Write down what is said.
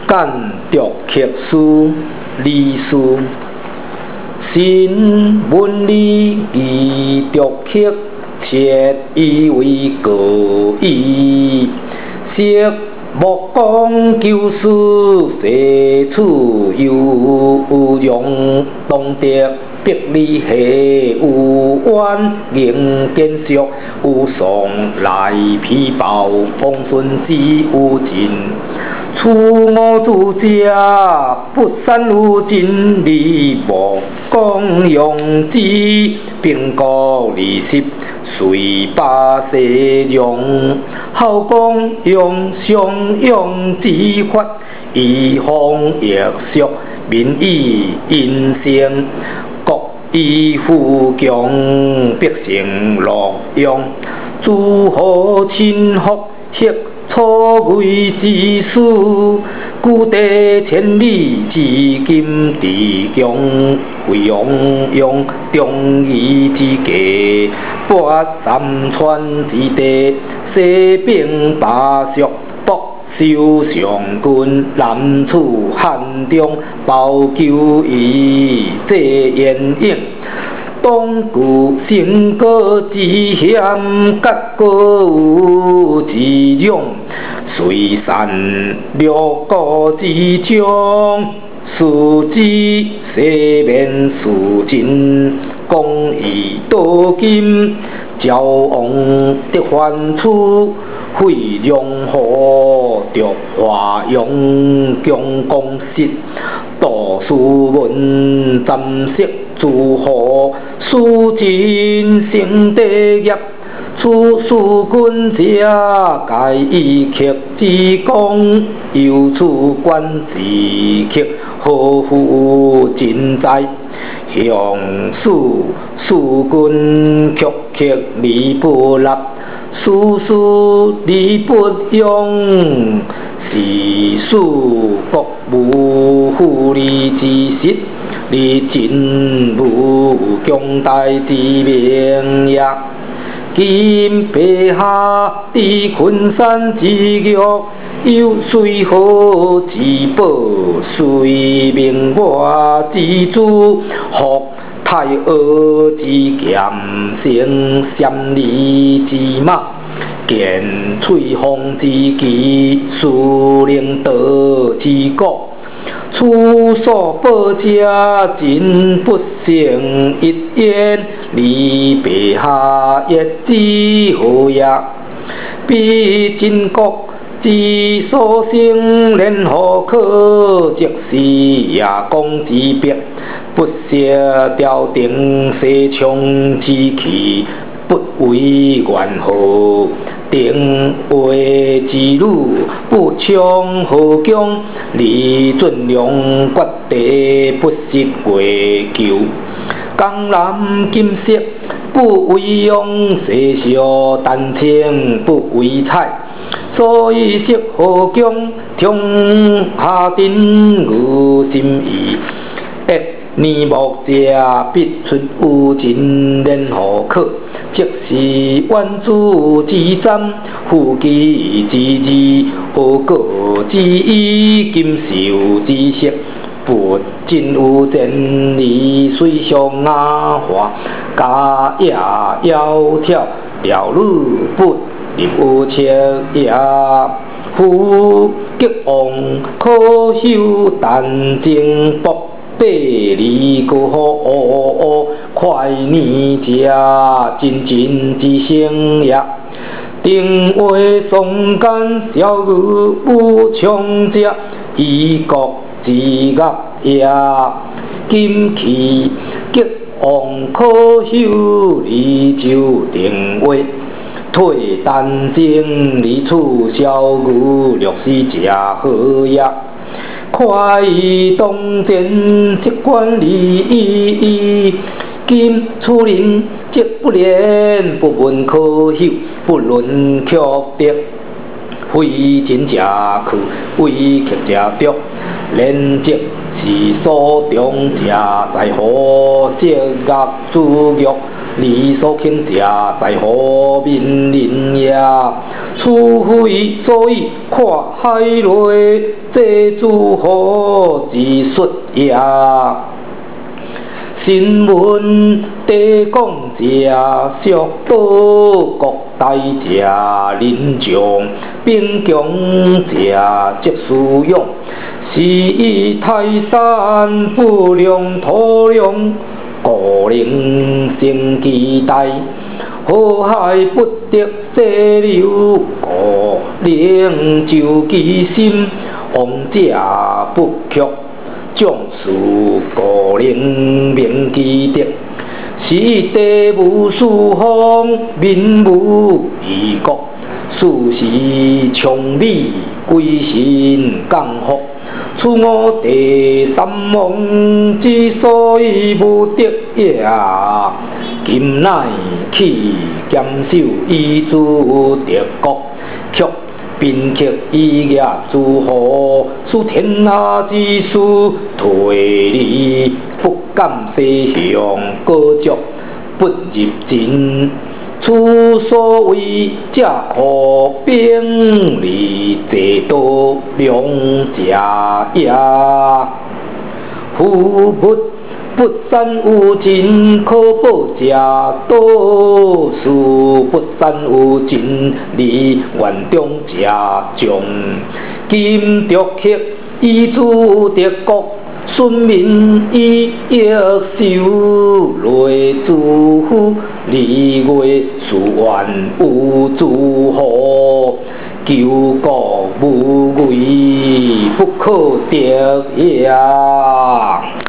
干读客书理事，新文理义读客，切以为过义。色目光救世，社处有容动德。百里下有弯，迎见俗有送来皮包，风顺之有尽。处我主家，不善有真理无公用之，并国利息，随百世用。好讲用相用之法，以方易俗，民以因性。以富强，百姓乐用，诸侯亲福，协错位之事，故地千里，至今地强，为洋用忠义之家，八三川之地，西并巴蜀。修上君，南处汉中，包求以济燕影。东顾成果之险，各国有之勇。虽善六国之将，士之西面事尽，公义道金，交往得还出。费用河着华用强公室，读书文暂识诸侯，书尽成帝业。处事君者，皆以客之功，由此观之客，何乎尽哉？向事君曲客理不立。事事理不用，是事国无富利之实，你真无强大之名也。今陛下伫昆山之玉，有随河之宝，随明月之珠，福太阿之剑，成三里之马，见翠峰之旗，树灵道之鼓。处所宝者，真不胜一言。你陛下业之何也？彼晋国之所生，连何可？即是夜光之别，不舍朝廷西昌之气，不为元后。定位之女，不强何强？李准良决地不失贵求。江南金色不为用，西小丹青不为彩。所以色何强？天下定有心意。年目者必出有尽，连何可？即是万主之瞻，夫妻之义，何过之意？金秀之色，不尽有真理，水上雅华，家也窈窕，调女不入有切也。夫吉王可修但精博。百里过河，快年者真之声也。定位松间小女有强者，以国之乐也。今其吉王可修离州定位，退丹精离处小女略是假何也？快意当前，即管利益。今处人即不廉，不闻可朽，不论曲折。非真者去，为客者着。连即是所中者，在何色乐之乐， 你所倾者，在乎民人也。此非所以看海内，这诸何之说也？新闻地讲者，属岛国大者，人众兵强者，即使用。是以泰山不良土良，故能生其代。河海不得细流，故能就其心。王者不屈，将士故能明其德。是地无四方，民无异国。事事昌美，归心降福。此五第三王之所以无得也，今乃去减少以助德国，却宾客以业诸侯，使天下之事退离，不敢西向各足，不入秦。此所谓者可兵离济道良者也。夫不善有尽，可保者多；是不善有尽，离愿中者众。今独克以助德国，顺民以益受，累诸夫离外事愿有诸何？救国无畏，不可得也。